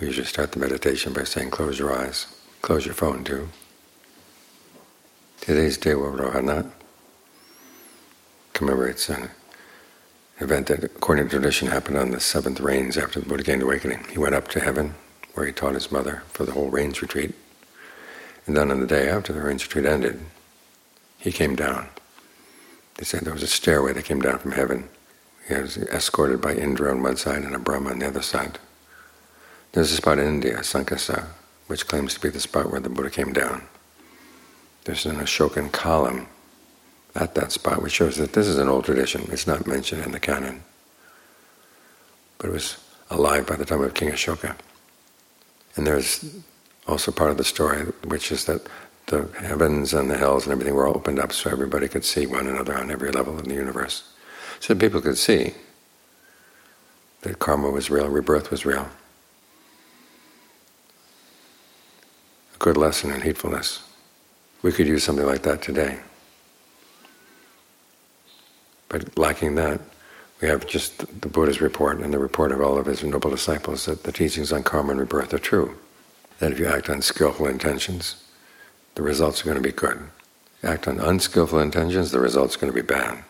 We usually start the meditation by saying, close your eyes. Close your phone too. Today's Dewa Rohana commemorates an event that, according to tradition, happened on the 7th rains after the Buddha gained awakening. He went up to heaven, where he taught his mother for the whole rains retreat. And then on the day after the rains retreat ended, he came down. They said there was a stairway that came down from heaven. He was escorted by Indra on one side and a Brahma on the other side. There's a spot in India, Sankasa, which claims to be the spot where the Buddha came down. There's an Ashokan column at that spot, which shows that this is an old tradition. It's not mentioned in the canon, but it was alive by the time of King Ashoka. And there's also part of the story, which is that the heavens and the hells and everything were all opened up so everybody could see one another on every level in the universe. So people could see that karma was real, rebirth was real. A good lesson in heedfulness. We could use something like that today. But lacking that, we have just the Buddha's report and the report of all of his noble disciples that the teachings on karma and rebirth are true. That if you act on skillful intentions, the results are going to be good. If you act on unskillful intentions, the results are going to be bad.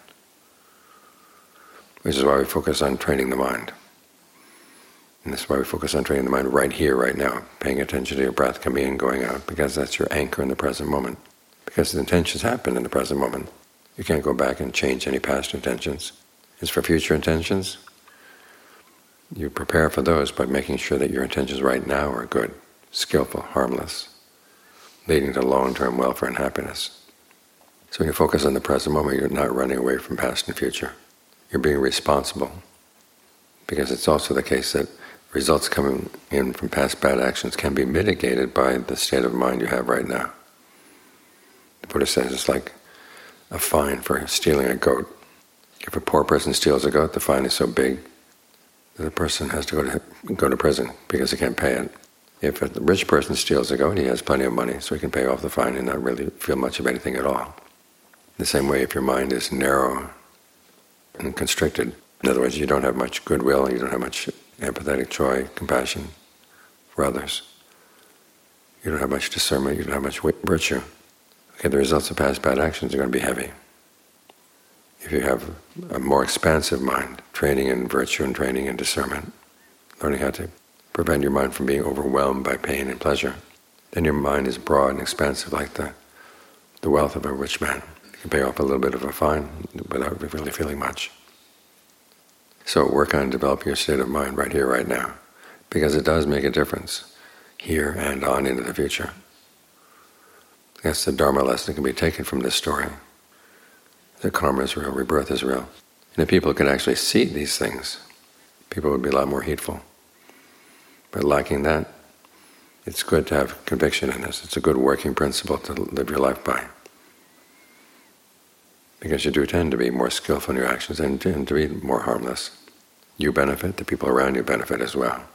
Which is why we focus on training the mind. And this is why we focus on training the mind right here, right now, paying attention to your breath coming in, going out, because that's your anchor in the present moment. Because the intentions happen in the present moment. You can't go back and change any past intentions. As for future intentions, you prepare for those by making sure that your intentions right now are good, skillful, harmless, leading to long-term welfare and happiness. So when you focus on the present moment, you're not running away from past and future. You're being responsible. Because it's also the case that results coming in from past bad actions can be mitigated by the state of mind you have right now. The Buddha says it's like a fine for stealing a goat. If a poor person steals a goat, the fine is so big that the person has to go to prison because he can't pay it. If a rich person steals a goat, he has plenty of money, so he can pay off the fine and not really feel much of anything at all. The same way, if your mind is narrow and constricted, in other words, you don't have much goodwill, you don't have much empathetic joy, compassion for others, you don't have much discernment, you don't have much virtue, okay, the results of past bad actions are going to be heavy. If you have a more expansive mind, training in virtue and training in discernment, learning how to prevent your mind from being overwhelmed by pain and pleasure, then your mind is broad and expansive like the wealth of a rich man. You can pay off a little bit of a fine without really feeling much. So work on developing your state of mind right here, right now, because it does make a difference here and on into the future. That's the Dharma lesson that can be taken from this story. That karma is real, rebirth is real. And if people could actually see these things, people would be a lot more heedful. But lacking that, it's good to have conviction in this. It's a good working principle to live your life by. Because you do tend to be more skillful in your actions and tend to be more harmless. You benefit, the people around you benefit as well.